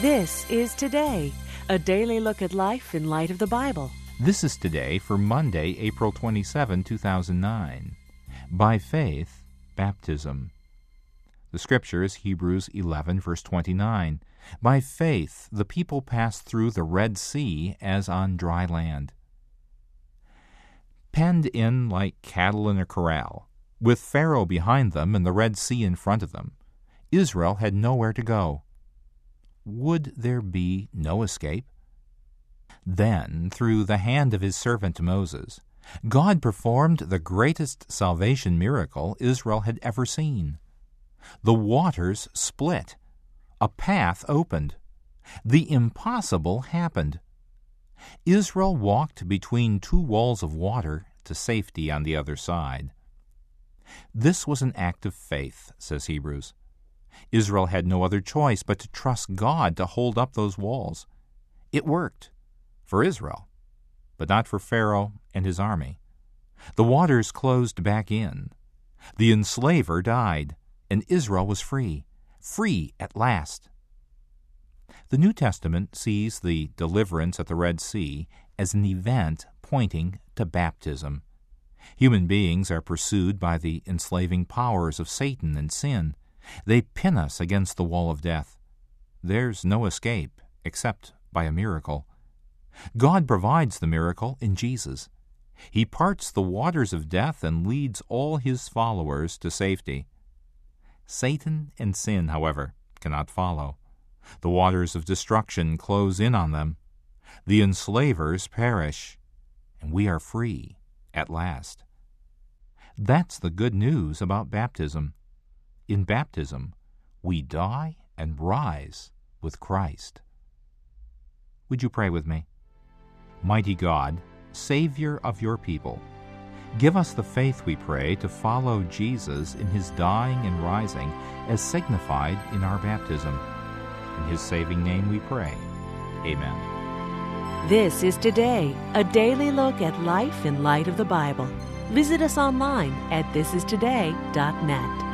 This is Today, a daily look at life in light of the Bible. This is Today for Monday, April 27, 2009. By faith, baptism. The scripture is Hebrews 11, verse 29. By faith, the people passed through the Red Sea as on dry land. Penned in like cattle in a corral, with Pharaoh behind them and the Red Sea in front of them, Israel had nowhere to go. Would there be no escape? Then, through the hand of his servant Moses, God performed the greatest salvation miracle Israel had ever seen. The waters split. A path opened. The impossible happened. Israel walked between two walls of water to safety on the other side. This was an act of faith, says Hebrews. Israel had no other choice but to trust God to hold up those walls. It worked for Israel, but not for Pharaoh and his army. The waters closed back in. The enslaver died, and Israel was free at last. The New Testament sees the deliverance at the Red Sea as an event pointing to baptism. Human beings are pursued by the enslaving powers of Satan and sin. They pin us against the wall of death. There's no escape except by a miracle. God provides the miracle in Jesus. He parts the waters of death and leads all his followers to safety. Satan and sin, however, cannot follow. The waters of destruction close in on them. The enslavers perish, and we are free at last. That's the good news about baptism. In baptism, we die and rise with Christ. Would you pray with me? Mighty God, Savior of your people, give us the faith, we pray, to follow Jesus in his dying and rising as signified in our baptism. In his saving name we pray. Amen. This is Today, a daily look at life in light of the Bible. Visit us online at thisistoday.net.